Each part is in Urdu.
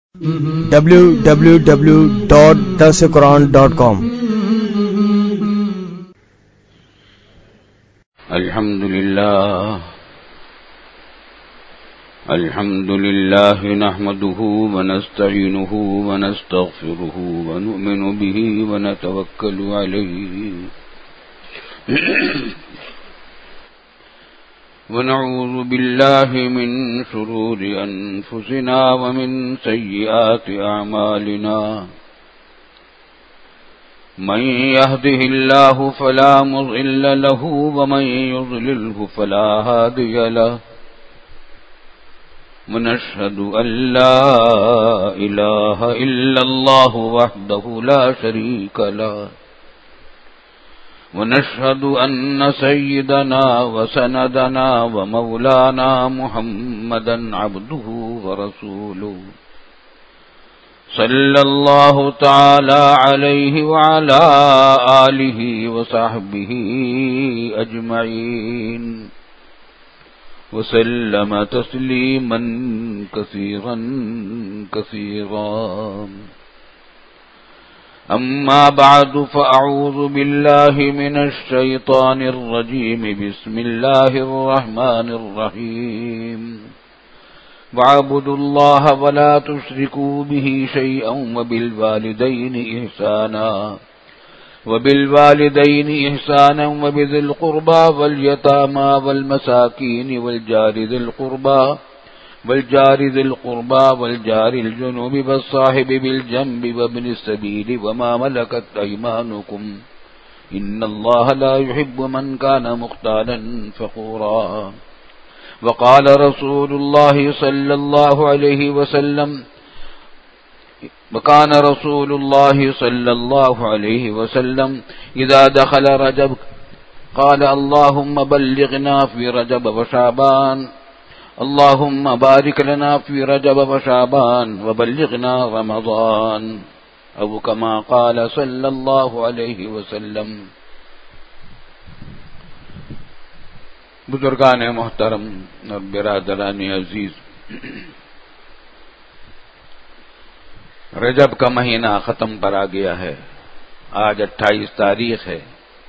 www.darsequran.com الحمد لله نحمده ونستعينه ونستغفره ونؤمن به ونتوكل عليه ونعوذ بالله من شرور أنفسنا ومن سيئات أعمالنا من يهده الله فلا مضل له ومن يضلله فلا هادي له ونشهد أن لا إله إلا الله وحده لا شريك له ونشهد أن سيدنا وسندنا ومولانا محمدا عبده ورسوله صلى الله تعالى عليه وعلى آله وصحبه أجمعين وسلم تسليما كثيرا كثيرا أما بعد فأعوذ بالله من الشيطان الرجيم بسم الله الرحمن الرحيم واعبدوا الله ولا تشركوا به شيئا وبالوالدين إحسانا وبذي القربى واليتامى والمساكين والجار ذي القربى والجار الجنوب والصاحب بالجنب وابن السبيل وما ملكت أيمانكم إن الله لا يحب من كان مختالا فخورا وقال رسول الله صلى الله عليه وسلم وكان رسول الله صلى الله عليه وسلم إذا دخل رجب قال اللهم بلغنا في رجب وشعبان اللهم بارك لنا في رجب وشعبان وبلغنا رمضان أو كما قال صلى الله عليه وسلم. بزرگان محترم اور برادران عزیز، رجب کا مہینہ ختم پر آ گیا ہے. آج 28 تاریخ ہے.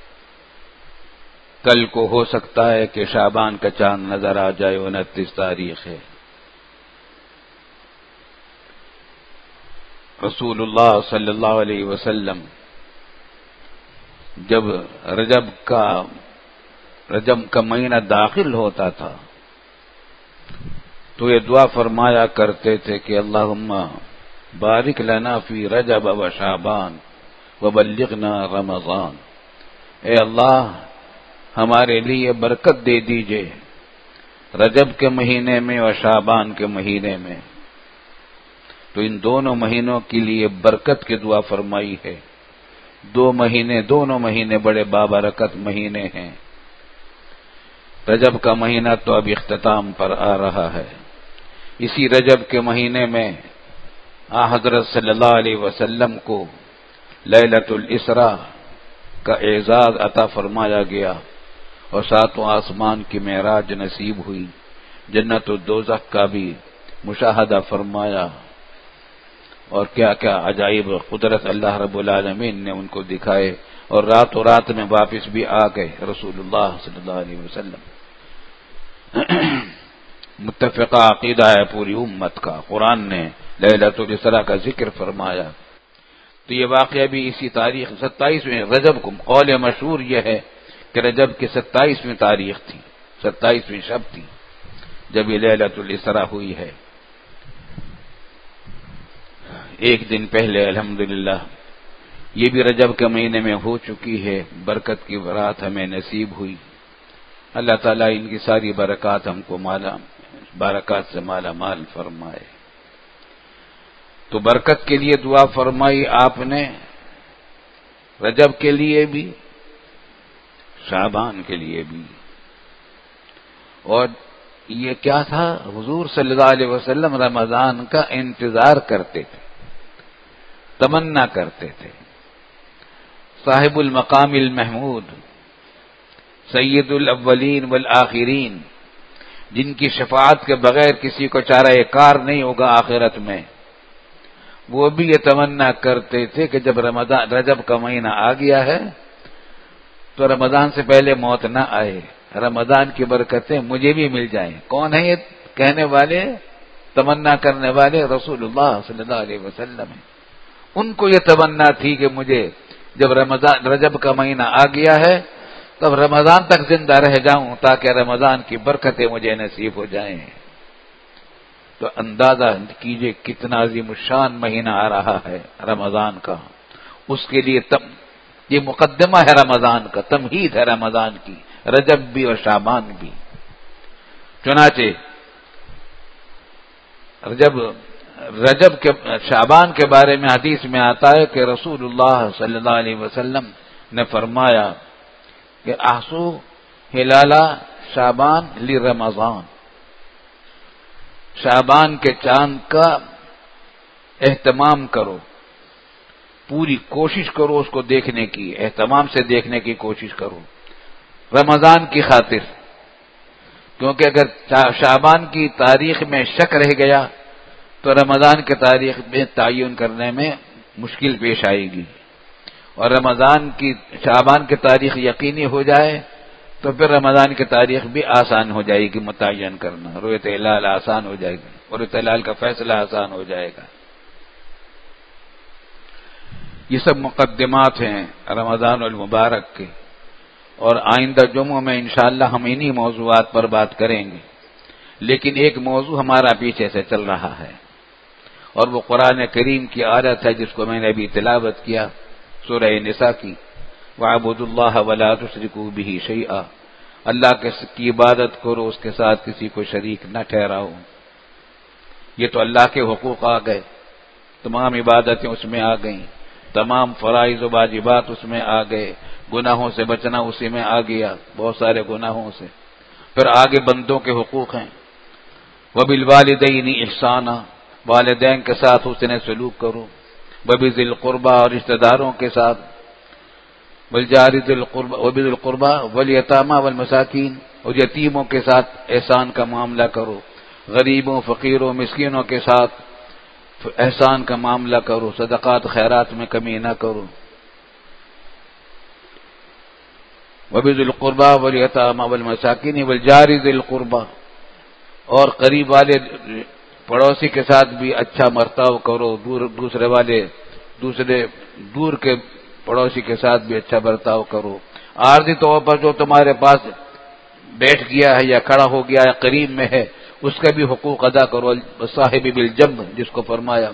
کل کو ہو سکتا ہے کہ شعبان کا چاند نظر آ جائے. 29 تاریخ ہے. رسول اللہ صلی اللہ علیہ وسلم جب رجب کا مہینہ داخل ہوتا تھا تو یہ دعا فرمایا کرتے تھے کہ اللہم بارک لنا فی رجب و شعبان وبلغنا رمضان. اے اللہ، ہمارے لیے برکت دے دیجئے رجب کے مہینے میں اور شعبان کے مہینے میں. تو ان دونوں مہینوں کے لیے برکت کی دعا فرمائی ہے. دونوں مہینے بڑے بابرکت مہینے ہیں. رجب کا مہینہ تو اب اختتام پر آ رہا ہے. اسی رجب کے مہینے میں حضرت صلی اللہ علیہ وسلم کو لیلۃ الاسراء کا اعزاز عطا فرمایا گیا اور ساتوں آسمان کی معراج نصیب ہوئی. جنت و دوزخ کا بھی مشاہدہ فرمایا اور کیا کیا عجائب قدرت اللہ رب العالمین نے ان کو دکھائے اور راتوں رات میں واپس بھی آ گئے رسول اللہ صلی اللہ علیہ وسلم. متفقہ عقیدہ ہے پوری امت کا. قرآن نے لیلۃ الاسراء کا ذکر فرمایا. تو یہ واقعہ بھی اسی تاریخ 27ویں رجب کو. قول مشہور یہ ہے کہ رجب کی 27ویں تاریخ تھی، 27ویں شب تھی جب یہ لیلۃ الاسراء ہوئی ہے. ایک دن پہلے الحمدللہ یہ بھی رجب کے مہینے میں ہو چکی ہے. برکت کی رات ہمیں نصیب ہوئی. اللہ تعالیٰ ان کی ساری برکات ہم کو برکات سے مالا مال فرمائے. تو برکت کے لیے دعا فرمائی آپ نے، رجب کے لیے بھی شعبان کے لیے بھی. اور یہ کیا تھا؟ حضور صلی اللہ علیہ وسلم رمضان کا انتظار کرتے تھے، تمنا کرتے تھے. صاحب المقام المحمود سید الاولین والآخرین، جن کی شفاعت کے بغیر کسی کو چارہ کار نہیں ہوگا آخرت میں، وہ بھی یہ تمنا کرتے تھے کہ جب رجب کا مہینہ آ گیا ہے تو رمضان سے پہلے موت نہ آئے، رمضان کی برکتیں مجھے بھی مل جائیں۔ کون ہیں یہ کہنے والے، تمنا کرنے والے؟ رسول اللہ صلی اللہ علیہ وسلم ہیں۔ ان کو یہ تمنا تھی کہ مجھے جب رجب کا مہینہ آ گیا ہے تب رمضان تک زندہ رہ جاؤں تاکہ رمضان کی برکتیں مجھے نصیب ہو جائیں۔ تو اندازہ کیجئے کتنا عظیم الشان مہینہ آ رہا ہے رمضان کا، اس کے لیے یہ مقدمہ ہے رمضان کا، تمہید ہے رمضان کی، رجب بھی اور شعبان بھی۔ چنانچہ رجب کے شعبان کے بارے میں حدیث میں آتا ہے کہ رسول اللہ صلی اللہ علیہ وسلم نے فرمایا کہ احسو ہلال شعبان لرمضان، شعبان کے چاند کا اہتمام کرو، پوری کوشش کرو اس کو دیکھنے کی، اہتمام سے دیکھنے کی کوشش کرو رمضان کی خاطر، کیونکہ اگر شعبان کی تاریخ میں شک رہ گیا تو رمضان کی تاریخ میں تعین کرنے میں مشکل پیش آئے گی، اور شعبان کی تاریخ یقینی ہو جائے تو پھر رمضان کی تاریخ بھی آسان ہو جائے گی متعین کرنا، رؤیت ہلال آسان ہو جائے گی، رؤیت ہلال کا فیصلہ آسان ہو جائے گا۔ یہ سب مقدمات ہیں رمضان المبارک کے، اور آئندہ جمعوں میں انشاءاللہ ہم انہی موضوعات پر بات کریں گے، لیکن ایک موضوع ہمارا پیچھے سے چل رہا ہے، اور وہ قرآن کریم کی آیت ہے جس کو میں نے ابھی تلاوت کیا، سورہ نساء کی، وَاعْبُدُوا اللَّهَ وَلَا تُشْرِكُوا بِهِ شَيْئًا، اللہ کی عبادت کرو، اس کے ساتھ کسی کو شریک نہ ٹھہراؤ۔ یہ تو اللہ کے حقوق آ گئے، تمام عبادتیں اس میں آ گئیں، تمام فرائض و واجبات اس میں آ گئے، گناہوں سے بچنا اسی میں آ گیا، بہت سارے گناہوں سے۔ پھر آگے بندوں کے حقوق ہیں، وَبِالْوَالِدَيْنِ اِحْسَانًا، والدین کے ساتھ حسن سلوک کرو، وَبِذِي الْقُرْبَى، اور رشتہ داروں کے ساتھ، وَالْجَارِ ذِي الْقُرْبَى وَبِذِي الْقُرْبَى وَالْيَتَامَى وَالْمَسَاكِينِ، اور یتیموں کے ساتھ احسان کا معاملہ کرو، غریبوں، فقیروں، مسکینوں کے ساتھ احسان کا معاملہ کرو، صدقات خیرات میں کمی نہ کرو۔ وَبِذِي الْقُرْبَى وَالْيَتَامَى وَالْمَسَاكِينِ وَالْجَارِ ذِي الْقُرْبَى، اور قریب والے پڑوسی کے ساتھ بھی اچھا برتاؤ کرو، دوسرے دور کے پڑوسی کے ساتھ بھی اچھا برتاؤ کرو۔ عارضی طور پر جو تمہارے پاس بیٹھ گیا ہے یا کھڑا ہو گیا ہے، قریب میں ہے، اس کا بھی حقوق ادا کرو، صاحب بالجنب جس کو فرمایا،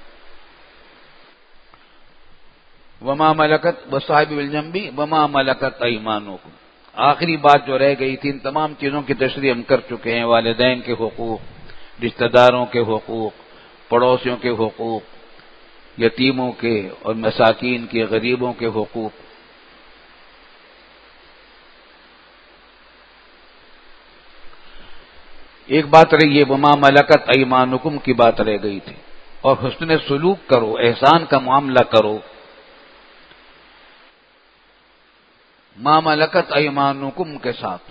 وما ملکت وصاحب بالجنب وما ملکت ایمانکم۔ آخری بات جو رہ گئی تھی، ان تمام چیزوں کی تشریح ہم کر چکے ہیں، والدین کے حقوق، رشتہ داروں کے حقوق، پڑوسیوں کے حقوق، یتیموں کے اور مساکین کے، غریبوں کے حقوق۔ ایک بات رہی ہے، وما ملکت ایمانکم کی بات رہ گئی تھی، اور حسن سلوک کرو، احسان کا معاملہ کرو۔ ما ملکت ایمانکم کے ساتھ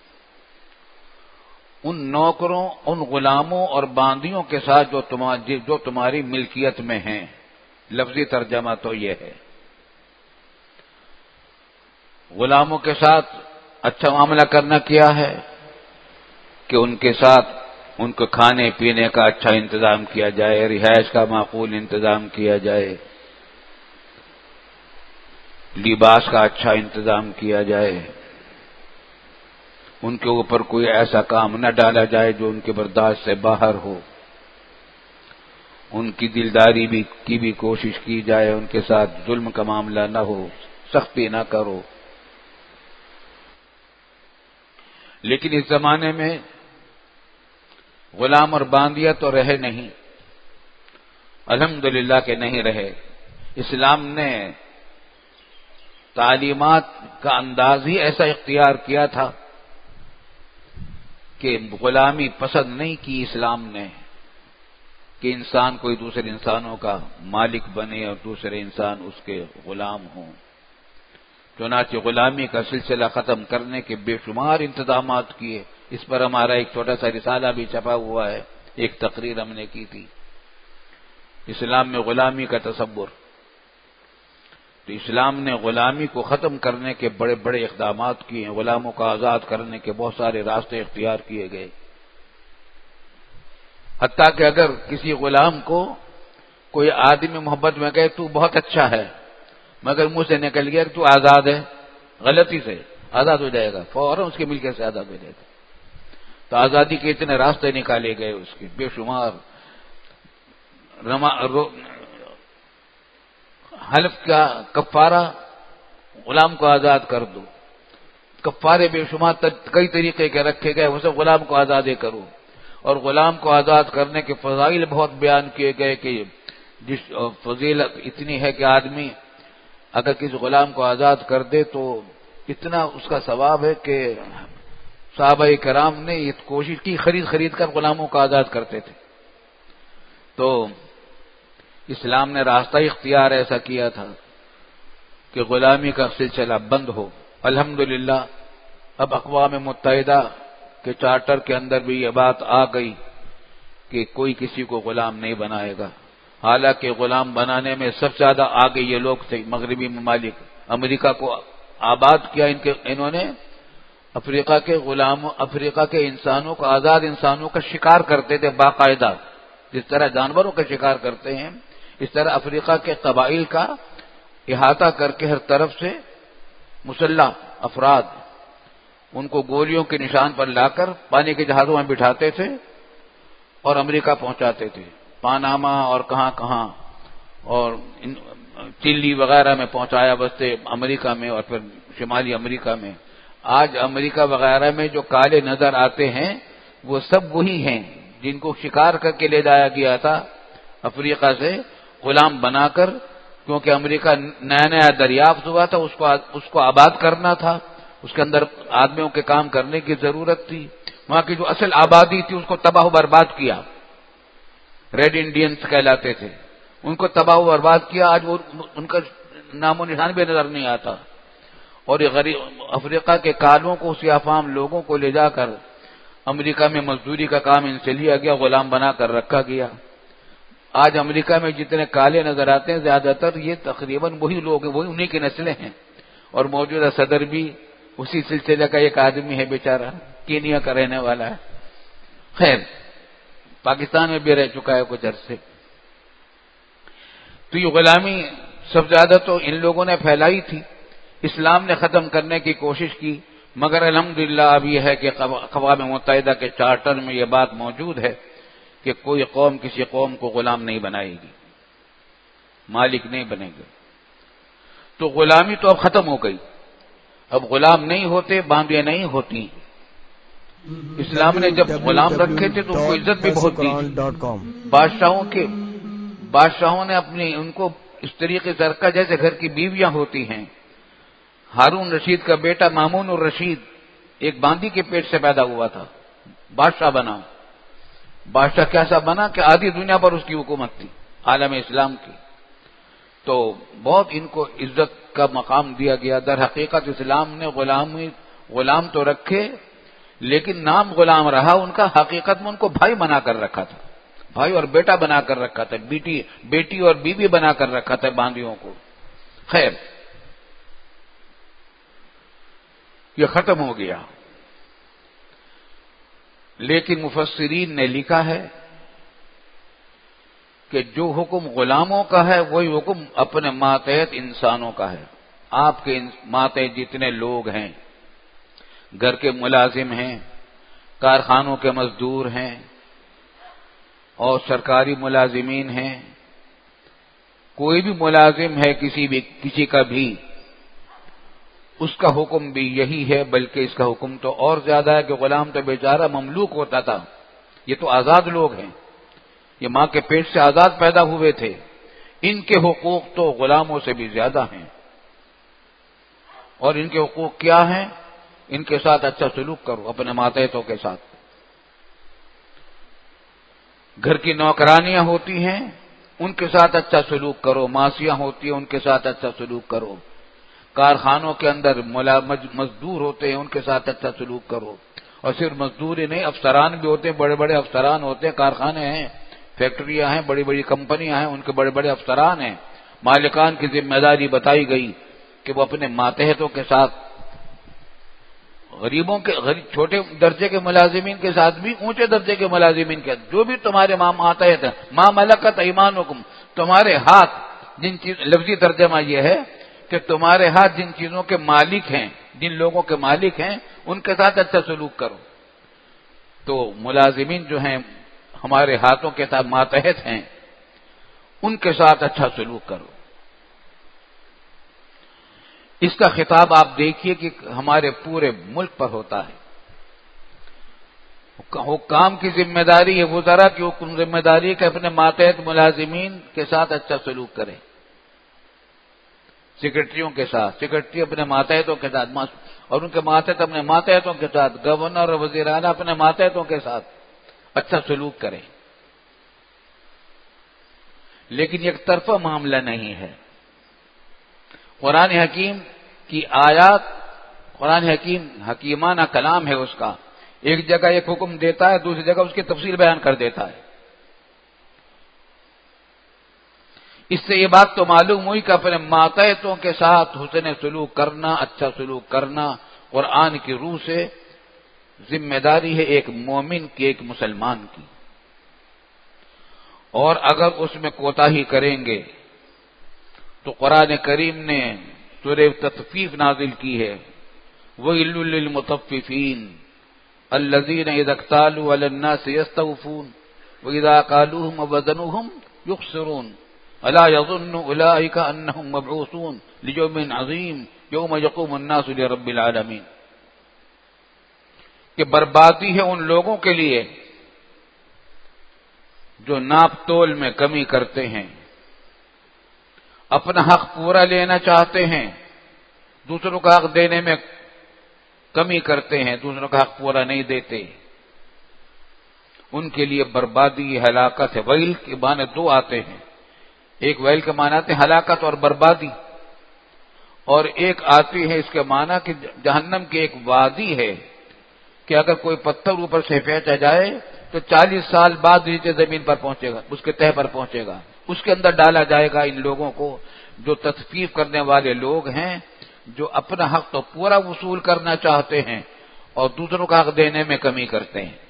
ان نوکروں، ان غلاموں اور باندیوں کے ساتھ جو تمہاری ملکیت میں ہیں، لفظی ترجمہ تو یہ ہے، غلاموں کے ساتھ اچھا معاملہ کرنا کیا ہے کہ ان کے ساتھ ان کو کھانے پینے کا اچھا انتظام کیا جائے، رہائش کا معقول انتظام کیا جائے، لباس کا اچھا انتظام کیا جائے، ان کے اوپر کوئی ایسا کام نہ ڈالا جائے جو ان کے برداشت سے باہر ہو، ان کی دلداری کی بھی کوشش کی جائے، ان کے ساتھ ظلم کا معاملہ نہ ہو، سختی نہ کرو۔ لیکن اس زمانے میں غلام اور باندیا تو رہے نہیں، الحمدللہ کہ نہیں رہے۔ اسلام نے تعلیمات کا انداز ہی ایسا اختیار کیا تھا کہ غلامی پسند نہیں کی اسلام نے، کہ انسان کوئی دوسرے انسانوں کا مالک بنے اور دوسرے انسان اس کے غلام ہوں۔ چنانچہ غلامی کا سلسلہ ختم کرنے کے بے شمار انتظامات کیے۔ اس پر ہمارا ایک چھوٹا سا رسالہ بھی چھپا ہوا ہے، ایک تقریر ہم نے کی تھی۔ اسلام میں غلامی کا تصور. تو اسلام نے غلامی کو ختم کرنے کے بڑے بڑے اقدامات کیے ہیں، غلاموں کو آزاد کرنے کے بہت سارے راستے اختیار کیے گئے. حتیٰ کہ اگر کسی غلام کو کوئی آدمی محبت میں کہے تو بہت اچھا ہے، مگر منہ سے نکل گیا کہ تو آزاد ہے، غلطی سے آزاد ہو جائے گا، فوراً اس کے ملکیت سے آزاد ہو جائے گا. تو آزادی کے اتنے راستے نکالے گئے، اس کے بے شمار. حلف کا کفارہ، غلام کو آزاد کر دو. کفارے بے شمار کئی طریقے کے رکھے گئے، اسے غلام کو آزاد کرو. اور غلام کو آزاد کرنے کے فضائل بہت بیان کیے گئے کہ جس فضیلت اتنی ہے کہ آدمی اگر کسی غلام کو آزاد کر دے تو اتنا اس کا ثواب ہے کہ صحابہ کرام نے یہ کوشش کی، خرید کر غلاموں کو آزاد کرتے تھے. تو اسلام نے راستہ اختیار ایسا کیا تھا کہ غلامی کا سلسلہ بند ہو. الحمدللہ اب اقوام متحدہ کے چارٹر کے اندر بھی یہ بات آ گئی کہ کوئی کسی کو غلام نہیں بنائے گا. حالانکہ غلام بنانے میں سب سے زیادہ آگے یہ لوگ تھے، مغربی ممالک. امریکہ کو آباد کیا انہوں نے. افریقہ کے انسانوں کو، آزاد انسانوں کا شکار کرتے تھے باقاعدہ. جس طرح جانوروں کا شکار کرتے ہیں، اس طرح افریقہ کے قبائل کا احاطہ کر کے ہر طرف سے مسلح افراد ان کو گولیوں کے نشان پر لا کر پانی کے جہازوں میں بٹھاتے تھے اور امریکہ پہنچاتے تھے. پاناما اور کہاں اور چلی وغیرہ میں پہنچایا بستے امریکہ میں اور پھر شمالی امریکہ میں. آج امریکہ وغیرہ میں جو کالے نظر آتے ہیں وہ سب وہی ہیں جن کو شکار کر کے لے جایا گیا تھا افریقہ سے غلام بنا کر. کیونکہ امریکہ نیا نیا دریافت ہوا تھا، اس کو آباد کرنا تھا، اس کے اندر آدمیوں کے کام کرنے کی ضرورت تھی. وہاں کی جو اصل آبادی تھی اس کو تباہ و برباد کیا. ریڈ انڈینز کہلاتے تھے، ان کو تباہ و برباد کیا. آج وہ ان کا نام و نشان بھی نظر نہیں آتا. اور یہ غریب افریقہ کے کالوں کو، سیاہ فام لوگوں کو لے جا کر امریکہ میں مزدوری کا کام ان سے لیا گیا، غلام بنا کر رکھا گیا. آج امریکہ میں جتنے کالے نظر آتے ہیں زیادہ تر یہ تقریباً وہی لوگ ہیں، وہی انہی کی نسلیں ہیں. اور موجودہ صدر بھی اسی سلسلے کا ایک آدمی ہے بیچارہ، کینیا کا رہنے والا ہے. خیر پاکستان میں بھی رہ چکا ہے کچھ عرصے. تو یہ غلامی سب زیادہ تو ان لوگوں نے پھیلائی تھی. اسلام نے ختم کرنے کی کوشش کی، مگر الحمدللہ اب یہ ہے کہ اقوام متحدہ کے چارٹر میں یہ بات موجود ہے کہ کوئی قوم کسی قوم کو غلام نہیں بنائے گی، مالک نہیں بنے گا. تو غلامی تو اب ختم ہو گئی. اب غلام نہیں ہوتے، باندیاں نہیں ہوتی. اسلام نے جب غلام رکھے تھے تو ان کو عزت بھی بہت دی. بادشاہوں نے ان کو اس طریقے سے رکھا جیسے گھر کی بیویاں ہوتی ہیں. ہارون رشید کا بیٹا مامون الرشید ایک باندی کے پیٹ سے پیدا ہوا تھا، بادشاہ بنا. بادشاہ کیسا بنا کہ آدھی دنیا پر اس کی حکومت تھی، عالم اسلام کی. تو بہت ان کو عزت کا مقام دیا گیا. در حقیقت اسلام نے غلام تو رکھے لیکن نام غلام رہا ان کا، حقیقت میں ان کو بھائی بنا کر رکھا تھا، بھائی اور بیٹا بنا کر رکھا تھا، بیٹی اور بیوی بنا کر رکھا تھا باندیوں کو. خیر یہ ختم ہو گیا. لیکن مفسرین نے لکھا ہے کہ جو حکم غلاموں کا ہے وہی حکم اپنے ماتحت انسانوں کا ہے. آپ کے ماتحت جتنے لوگ ہیں، گھر کے ملازم ہیں، کارخانوں کے مزدور ہیں اور سرکاری ملازمین ہیں، کوئی بھی ملازم ہے کسی کا بھی، اس کا حکم بھی یہی ہے. بلکہ اس کا حکم تو اور زیادہ ہے کہ غلام تو بیچارہ مملوک ہوتا تھا، یہ تو آزاد لوگ ہیں، یہ ماں کے پیٹ سے آزاد پیدا ہوئے تھے. ان کے حقوق تو غلاموں سے بھی زیادہ ہیں. اور ان کے حقوق کیا ہیں؟ ان کے ساتھ اچھا سلوک کرو، اپنے ماتحتوں کے ساتھ. گھر کی نوکرانیاں ہوتی ہیں ان کے ساتھ اچھا سلوک کرو، ماسیاں ہوتی ہیں ان کے ساتھ اچھا سلوک کرو، کارخانوں کے اندر مزدور ہوتے ہیں ان کے ساتھ اچھا سلوک کرو. اور صرف مزدور ہی نہیں، افسران بھی ہوتے ہیں، بڑے بڑے افسران ہوتے ہیں، کارخانے ہیں، فیکٹریاں ہیں، بڑی بڑی کمپنیاں ہیں، ان کے بڑے بڑے افسران ہیں، مالکان کی ذمہ داری بتائی گئی کہ وہ اپنے ماتحتوں کے ساتھ، غریبوں کے چھوٹے درجے کے ملازمین کے ساتھ بھی اونچے درجے کے ملازمین کے ساتھ، جو بھی تمہارے ماتحت ہیں، ما ملکت ایمانکم، تمہارے ہاتھ جن چیز، لفظی ترجمہ یہ ہے کہ تمہارے ہاتھ جن چیزوں کے مالک ہیں، جن لوگوں کے مالک ہیں، ان کے ساتھ اچھا سلوک کرو۔ تو ملازمین جو ہیں ہمارے ہاتھوں کے ساتھ ماتحت ہیں، ان کے ساتھ اچھا سلوک کرو۔ اس کا خطاب آپ دیکھیے کہ ہمارے پورے ملک پر ہوتا ہے۔ حکام کی ذمہ داری ہے، وزراء کی ذمہ داری ہے کہ اپنے ماتحت ملازمین کے ساتھ اچھا سلوک کریں، سیکرٹریوں کے ساتھ، سیکرٹری اپنے ماتحتوں کے ساتھ، اور ان کے ماتحت اپنے ماتحتوں کے ساتھ، گورنر اور وزیر اعلیٰ اپنے ماتحتوں کے ساتھ اچھا سلوک کریں۔ لیکن ایک طرفہ معاملہ نہیں ہے۔ قرآن حکیم کی آیات، قرآن حکیم حکیمانہ کلام ہے اس کا، ایک جگہ ایک حکم دیتا ہے، دوسری جگہ اس کی تفصیل بیان کر دیتا ہے۔ اس سے یہ بات تو معلوم ہوئی کہ اپنے ماتحتوں کے ساتھ حسن سلوک کرنا، اچھا سلوک کرنا قرآن کی روح سے ذمہ داری ہے ایک مومن کی، ایک مسلمان کی، اور اگر اس میں کوتاہی کریں گے تو قرآن کریم نے سورہ تطفیف نازل کی ہے، وَيْلٌ لِّلْمُطَفِّفِينَ الَّذِينَ إِذَا اكْتَالُوا عَلَى النَّاسِ يَسْتَوْفُونَ وَإِذَا كَالُوهُمْ وَوَزَنُوهُمْ يُخْسِرُونَ أَلَا يَظُنُّ أُولَٰئِكَ أَنَّهُمْ مَبْعُوثُونَ لِيَوْمٍ عَظِيمٍ يَوْمَ يَقُومُ النَّاسُ لِرَبِّ الْعَالَمِينَ، کہ بربادی ہے ان لوگوں کے لیے جو ناپ تول میں کمی کرتے ہیں، اپنا حق پورا لینا چاہتے ہیں، دوسروں کا حق دینے میں کمی کرتے ہیں، دوسروں کا حق پورا نہیں دیتے، ان کے لیے بربادی، ہلاکت ہے۔ ویل کے معنی دو آتے ہیں، ایک ویل کے معنی آتے ہیں ہلاکت اور بربادی، اور ایک آتی ہے اس کے معنی کہ جہنم کی ایک وادی ہے کہ اگر کوئی پتھر اوپر سے پھینکا جائے تو 40 سال بعد نیچے زمین پر پہنچے گا، اس کے تہہ پر پہنچے گا، اس کے اندر ڈالا جائے گا ان لوگوں کو جو تطفیف کرنے والے لوگ ہیں، جو اپنا حق تو پورا وصول کرنا چاہتے ہیں اور دوسروں کا حق دینے میں کمی کرتے ہیں۔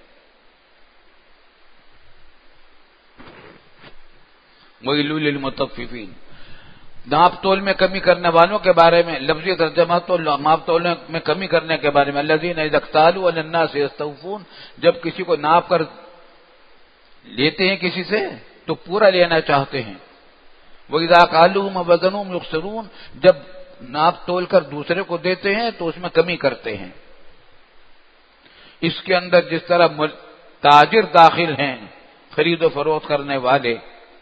وَيْلٌ لِّلْمُطَفِّفِينَ، ناپ تول میں کمی کرنے والوں کے بارے میں لفظی ترجمہ تو ناپ تول میں کمی کرنے کے بارے میں، الذین اذا اکتالوا علی الناس یستوفون، جب کسی کو ناپ کر لیتے ہیں کسی سے تو پورا لینا چاہتے ہیں، وَإِذَا كَالُوهُمْ وَوَزَنُوهُمْ يُخْسِرُونَ، جب ناپ تول کر دوسرے کو دیتے ہیں تو اس میں کمی کرتے ہیں۔ اس کے اندر جس طرح تاجر داخل ہیں، خرید و فروخت کرنے والے،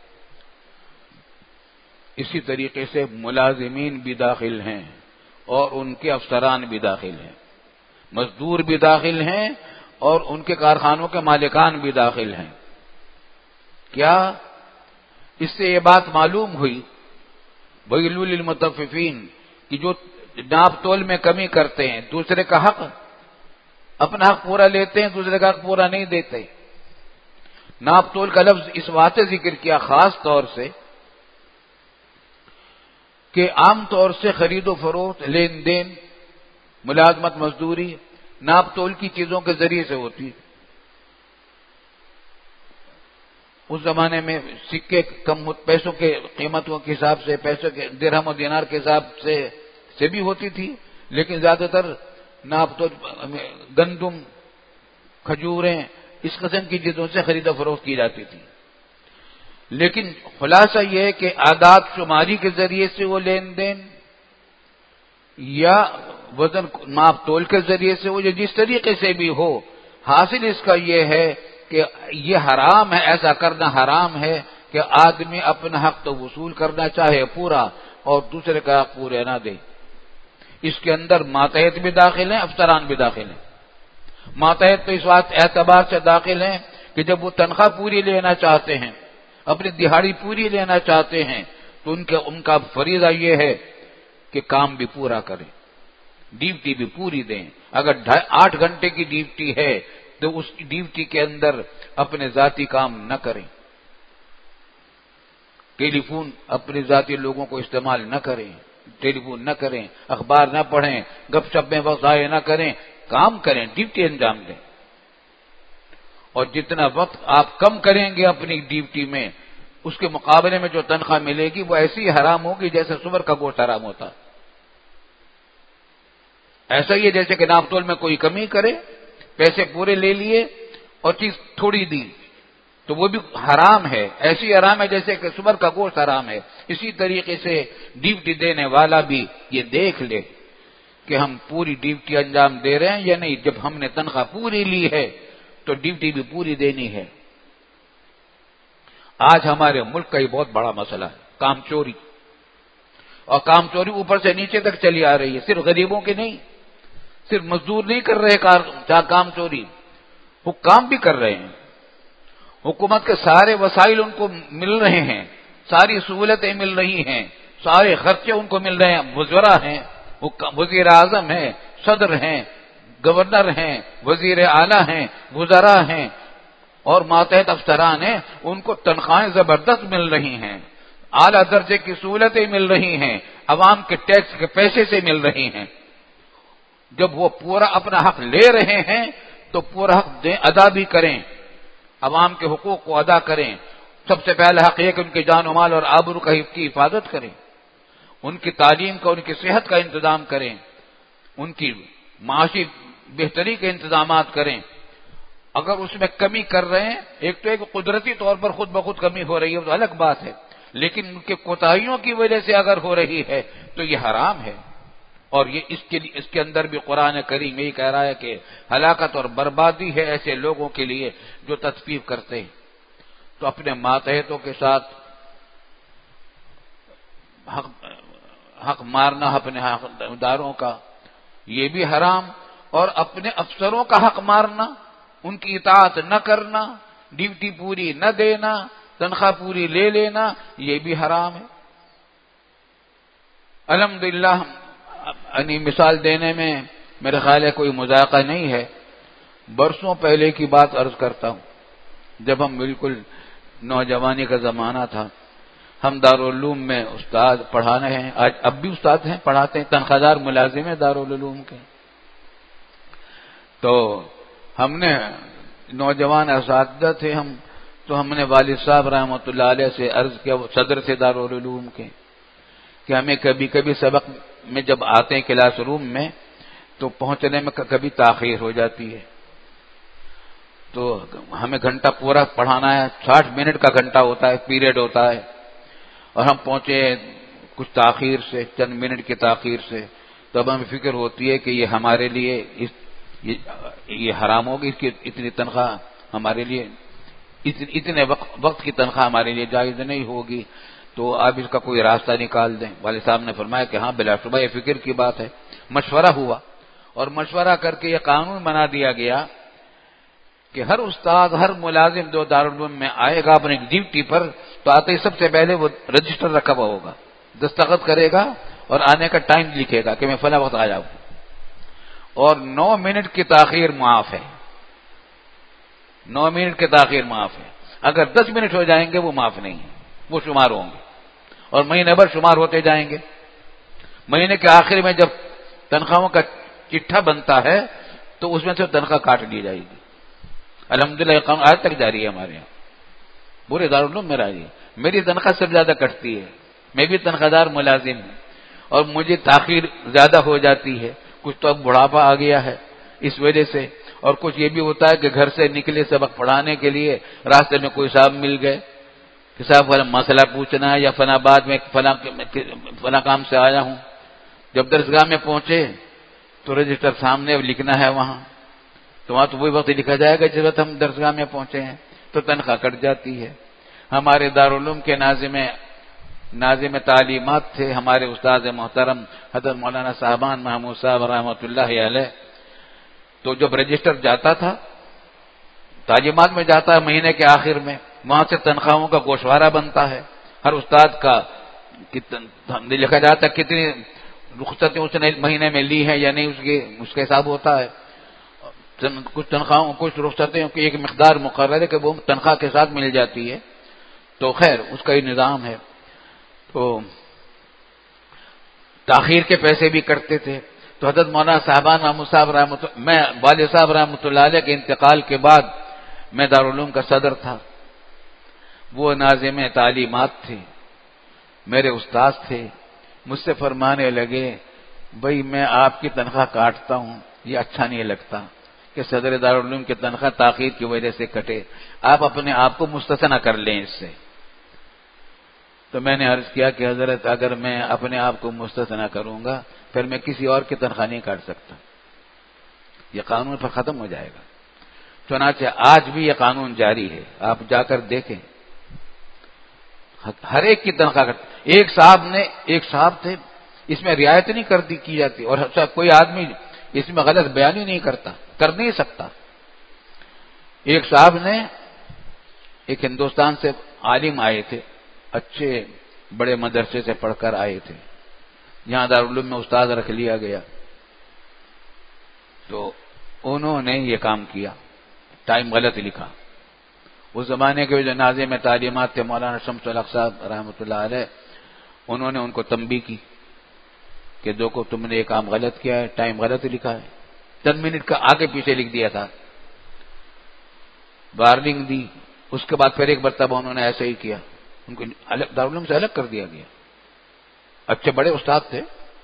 اسی طریقے سے ملازمین بھی داخل ہیں اور ان کے افسران بھی داخل ہیں، مزدور بھی داخل ہیں اور ان کے کارخانوں کے مالکان بھی داخل ہیں۔ کیا اس سے یہ بات معلوم ہوئی وَيْلٌ لِّلْمُطَفِّفِينَ کہ جو ناپ تول میں کمی کرتے ہیں، دوسرے کا حق، اپنا حق پورا لیتے ہیں، دوسرے کا حق پورا نہیں دیتے۔ ناپ تول کا لفظ اس واسطے ذکر کیا خاص طور سے کہ عام طور سے خرید و فروخت، لین دین، ملازمت، مزدوری ناپ تول کی چیزوں کے ذریعے سے ہوتی ہے۔ اس زمانے میں سکے کم پیسوں کے قیمتوں کے حساب سے، پیسوں کے درہم و دینار کے حساب سے بھی ہوتی تھی، لیکن زیادہ تر ناپ تو گندم، کھجوریں، اس قسم کی چیزوں سے خرید و فروخت کی جاتی تھی۔ لیکن خلاصہ یہ ہے کہ اعداد شماری کے ذریعے سے وہ لین دین یا وزن ناپ تول کے ذریعے سے وہ جس طریقے سے بھی ہو، حاصل اس کا یہ ہے کہ یہ حرام ہے، ایسا کرنا حرام ہے کہ آدمی اپنا حق تو وصول کرنا چاہے پورا اور دوسرے کا حق پورے نہ دے۔ اس کے اندر ماتحت بھی داخل ہیں، افسران بھی داخل ہیں۔ ماتحت تو اس بات اعتبار سے داخل ہیں کہ جب وہ تنخواہ پوری لینا چاہتے ہیں، اپنی دہاڑی پوری لینا چاہتے ہیں، تو ان کا فریضہ یہ ہے کہ کام بھی پورا کریں، ڈیوٹی بھی پوری دیں۔ اگر 8 گھنٹے کی ڈیوٹی ہے تو اس ڈیوٹی کے اندر اپنے ذاتی کام نہ کریں، ٹیلی فون اپنے ذاتی لوگوں کو استعمال نہ کریں، ٹیلی فون نہ کریں، اخبار نہ پڑھیں، گپ شپ میں وقت ضائع نہ کریں، کام کریں، ڈیوٹی انجام دیں۔ اور جتنا وقت آپ کم کریں گے اپنی ڈیوٹی میں، اس کے مقابلے میں جو تنخواہ ملے گی وہ ایسی حرام ہوگی جیسے سور کا گوشت حرام ہوتا۔ ایسا ہی ہے جیسے کہ ناپ تول میں کوئی کمی کرے، پیسے پورے لے لیے اور چیز تھوڑی دی تو وہ بھی حرام ہے، ایسی حرام ہے جیسے کہ سور کا گوشت حرام ہے۔ اسی طریقے سے ڈیوٹی دینے والا بھی یہ دیکھ لے کہ ہم پوری ڈیوٹی انجام دے رہے ہیں یا نہیں۔ جب ہم نے تنخواہ پوری لی ہے تو ڈیوٹی بھی پوری دینی ہے۔ آج ہمارے ملک کا یہ بہت بڑا مسئلہ ہے، کام چوری، اور کام چوری اوپر سے نیچے تک چلی آ رہی ہے، صرف غریبوں کی نہیں، صرف مزدور نہیں کر رہے کام چوری، حکام بھی کر رہے ہیں۔ حکومت کے سارے وسائل ان کو مل رہے ہیں، ساری سہولتیں مل رہی ہیں، سارے خرچے ان کو مل رہے ہیں، وزراء ہیں، وزیر اعظم ہیں، صدر ہیں، گورنر ہیں، وزیر اعلیٰ ہیں، وزراء ہیں اور ماتحت افسران ہیں، ان کو تنخواہیں زبردست مل رہی ہیں، اعلیٰ درجے کی سہولتیں مل رہی ہیں، عوام کے ٹیکس کے پیسے سے مل رہی ہیں۔ جب وہ پورا اپنا حق لے رہے ہیں تو پورا حق ادا بھی کریں، عوام کے حقوق کو ادا کریں۔ سب سے پہلا حق یہ کہ ان کی جان و مال اور آبرو کی حفاظت کریں، ان کی تعلیم کا، ان کی صحت کا انتظام کریں، ان کی معاشی بہتری کے انتظامات کریں۔ اگر اس میں کمی کر رہے ہیں، ایک تو ایک قدرتی طور پر خود بخود کمی ہو رہی ہے تو الگ بات ہے، لیکن ان کے کوتاہیوں کی وجہ سے اگر ہو رہی ہے تو یہ حرام ہے۔ اور یہ اس کے اندر بھی قرآن کریم یہی کہہ رہا ہے کہ ہلاکت اور بربادی ہے ایسے لوگوں کے لیے جو تطفیف کرتے ہیں۔ تو اپنے ماتحتوں کے ساتھ حق مارنا اپنے حقداروں کا یہ بھی حرام، اور اپنے افسروں کا حق مارنا، ان کی اطاعت نہ کرنا، ڈیوٹی پوری نہ دینا، تنخواہ پوری لے لینا، یہ بھی حرام ہے۔ الحمدللہ مثال دینے میں میرے خیال ہے کوئی مذاقہ نہیں ہے۔ برسوں پہلے کی بات عرض کرتا ہوں، جب ہم بالکل نوجوانی کا زمانہ تھا، ہم دارالعلوم میں استاد پڑھانے ہیں، آج اب بھی استاد ہیں، پڑھاتے ہیں، تنخواہ دار ملازم ہیں دارالعلوم کے۔ تو ہم نے نوجوان اساتذہ تھے ہم، تو ہم نے والد صاحب رحمۃ اللہ علیہ سے عرض کیا، وہ صدر تھے دارالعلوم کے، کہ ہمیں کبھی کبھی سبق میں جب آتے ہیں کلاس روم میں تو پہنچنے میں کبھی تاخیر ہو جاتی ہے، تو ہمیں گھنٹہ پورا پڑھانا ہے، 60 منٹ کا گھنٹہ ہوتا ہے، پیریڈ ہوتا ہے، اور ہم پہنچے کچھ تاخیر سے، چند منٹ کی تاخیر سے، تب ہمیں فکر ہوتی ہے کہ یہ ہمارے لیے یہ حرام ہوگی، اس کی اتنی تنخواہ ہمارے لیے، اتنے وقت کی تنخواہ ہمارے لیے جائز نہیں ہوگی، تو آپ اس کا کوئی راستہ نکال دیں۔ والد صاحب نے فرمایا کہ ہاں بلا شبہ یہ فکر کی بات ہے۔ مشورہ ہوا، اور مشورہ کر کے یہ قانون بنا دیا گیا کہ ہر استاد، ہر ملازم جو دارالعلوم میں آئے گا اپنی ڈیوٹی پر، تو آتے ہی سب سے پہلے وہ رجسٹر رکھا ہوا ہوگا، دستخط کرے گا اور آنے کا ٹائم لکھے گا کہ میں فلاں وقت آیا ہوں، اور 9 منٹ کی تاخیر معاف ہے، 9 منٹ کی تاخیر معاف ہے۔ اگر 10 منٹ ہو جائیں گے وہ معاف نہیں ہے، وہ شمار ہوں گے، اور مہینے بھر شمار ہوتے جائیں گے۔ مہینے کے آخر میں جب تنخواہوں کا چٹھا بنتا ہے تو اس میں سے تنخواہ کاٹ لی جائے گی۔ الحمدللہ یہ قانون آج تک جاری ہے ہمارے یہاں، پورے دارالعلوم میں جاری ہے۔ میری تنخواہ سب زیادہ کٹتی ہے، میں بھی تنخواہ دار ملازم ہوں، اور مجھے تاخیر زیادہ ہو جاتی ہے، کچھ تو اب بڑھاپا آ گیا ہے اس وجہ سے، اور کچھ یہ بھی ہوتا ہے کہ گھر سے نکلے سبق پڑھانے کے لیے، راستے میں کوئی صاحب مل گئے کہ صاحب فلاں مسئلہ پوچھنا ہے، یا فلاں بات میں فلاں کام سے آیا ہوں۔ جب درسگاہ میں پہنچے تو رجسٹر سامنے لکھنا ہے وہاں، تو وہاں تو وہی وقت لکھا جائے گا جب ہم درسگاہ میں پہنچے ہیں، تو تنخواہ کٹ جاتی ہے۔ ہمارے دارالعلوم کے ناظم تعلیمات تھے ہمارے استاد محترم حضرت مولانا صاحبان محمود صاحب رحمۃ اللہ علیہ، تو جب رجسٹر جاتا تھا، تعلیمات میں جاتا ہے مہینے کے آخر میں، وہاں سے تنخواہوں کا گوشوارہ بنتا ہے، ہر استاد کا لکھا جاتا ہے کتنی رخصتیں اس نے مہینے میں لی ہیں یا نہیں، اس کا حساب ہوتا ہے۔ کچھ تنخواہوں، کچھ رخصتیں کی ایک مقدار مقرر ہے کہ وہ تنخواہ کے ساتھ مل جاتی ہے، تو خیر اس کا یہ نظام ہے۔ تو تاخیر کے پیسے بھی کرتے تھے. تو حضرت مولانا صاحبان محمود صاحب میں والد صاحب رحمۃ اللہ علیہ کے انتقال کے بعد میں دارالعلوم کا صدر تھا. وہ ناظم تعلیمات تھے، میرے استاذ تھے. مجھ سے فرمانے لگے بھائی میں آپ کی تنخواہ کاٹتا ہوں، یہ اچھا نہیں لگتا کہ صدر دارالعلوم کی تنخواہ تاخیر کی وجہ سے کٹے، آپ اپنے آپ کو مستثنی کر لیں اس سے. تو میں نے عرض کیا کہ حضرت اگر میں اپنے آپ کو مستثنی کروں گا پھر میں کسی اور کی تنخواہ نہیں کاٹ سکتا، یہ قانون پر ختم ہو جائے گا. چنانچہ آج بھی یہ قانون جاری ہے، آپ جا کر دیکھیں ہر ایک کی تنخواہ کٹ. ایک صاحب تھے، اس میں رعایت نہیں کی جاتی، اور کوئی آدمی اس میں غلط بیان ہی نہیں کر نہیں سکتا. ایک صاحب نے ایک ہندوستان سے عالم آئے تھے، اچھے بڑے مدرسے سے پڑھ کر آئے تھے، یہاں دارالعلوم میں استاد رکھ لیا گیا. تو انہوں نے یہ کام کیا، ٹائم غلط لکھا. اس زمانے کے جو ناظم تعلیمات تھے مولانا شمس الحق صاحب رحمۃ اللہ علیہ، انہوں نے ان کو تنبیہ کی کہ دیکھو تم نے یہ کام غلط کیا ہے، ٹائم غلط لکھا ہے. 10 منٹ کا آگے پیچھے لکھ دیا تھا، وارننگ دی. اس کے بعد پھر ایک مرتبہ انہوں نے ایسے ہی کیا، ان کو دارالعلوم سے الگ کر دیا گیا. اچھے بڑے استاد تھے،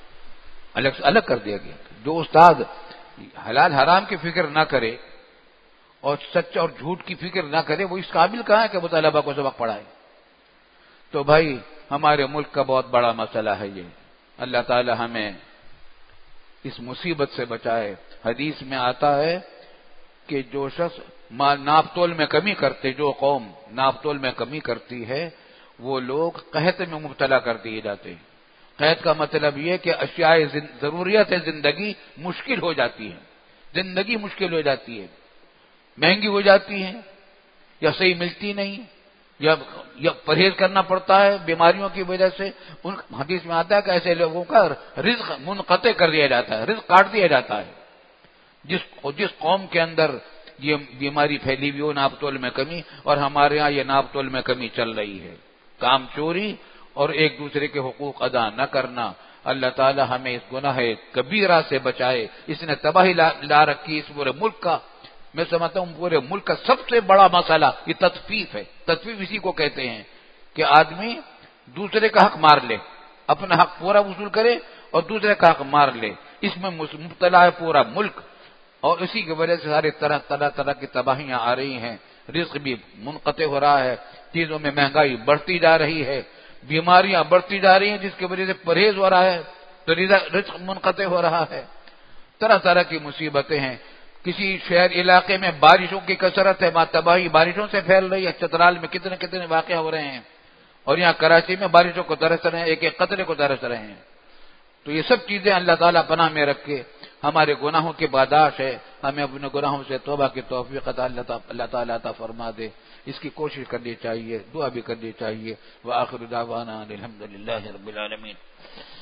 الگ کر دیا گیا. جو استاد حلال حرام کی فکر نہ کرے اور سچ اور جھوٹ کی فکر نہ کرے وہ اس قابل کہاں ہے کہ وہ طلبہ کو سبق پڑھائے. تو بھائی ہمارے ملک کا بہت بڑا مسئلہ ہے یہ. اللہ تعالی ہمیں اس مصیبت سے بچائے. حدیث میں آتا ہے کہ جو شخص ناپ تول میں کمی کرتے، جو قوم ناپ تول میں کمی کرتی ہے وہ لوگ قحط میں مبتلا کر دیے جاتے ہیں. قحط کا مطلب یہ کہ اشیاء ضروریات زندگی مشکل ہو جاتی ہے، زندگی مشکل ہو جاتی ہے، مہنگی ہو جاتی ہے، یا صحیح ملتی نہیں، یا پرہیز کرنا پڑتا ہے بیماریوں کی وجہ سے. حدیث میں آتا ہے کہ ایسے لوگوں کا رزق منقطع کر دیا جاتا ہے، رزق کاٹ دیا جاتا ہے. جس قوم کے اندر یہ بیماری پھیلی ہوئی ہو، ناپ تول میں کمی، اور ہمارے ہاں یہ ناپ تول میں کمی چل رہی ہے، کام چوری اور ایک دوسرے کے حقوق ادا نہ کرنا. اللہ تعالی ہمیں اس گناہ کبیرہ سے بچائے. اس نے تباہی لا رکھی اس پورے ملک کا. میں سمجھتا ہوں پورے ملک کا سب سے بڑا مسئلہ یہ تطفیف ہے. تطفیف اسی کو کہتے ہیں کہ آدمی دوسرے کا حق مار لے، اپنا حق پورا وصول کرے اور دوسرے کا حق مار لے. اس میں مبتلا ہے پورا ملک، اور اسی کی وجہ سے سارے طرح کی تباہیاں آ رہی ہیں. رزق بھی منقطع ہو رہا ہے، چیزوں میں مہنگائی بڑھتی جا رہی ہے، بیماریاں بڑھتی جا رہی ہیں جس کی وجہ سے پرہیز ہو رہا ہے تو رزق منقطع ہو رہا ہے. طرح کی مصیبتیں ہیں. کسی شہر علاقے میں بارشوں کی کثرت ہے، وہاں تباہی بارشوں سے پھیل رہی ہے. چترال میں کتنے واقعہ ہو رہے ہیں، اور یہاں کراچی میں بارشوں کو ترس رہے ہیں، ایک قطرے کو ترس رہے ہیں. تو یہ سب چیزیں اللہ تعالیٰ پناہ میں رکھ کے ہمارے گناہوں کی باداش ہے. ہمیں اپنے گناہوں سے توبہ کی توفیق اللہ تعالیٰ عطا فرما دے. اس کی کوشش کرنی چاہیے، دعا بھی کرنی چاہیے. وآخر دعوانا الحمدللہ رب العالمین.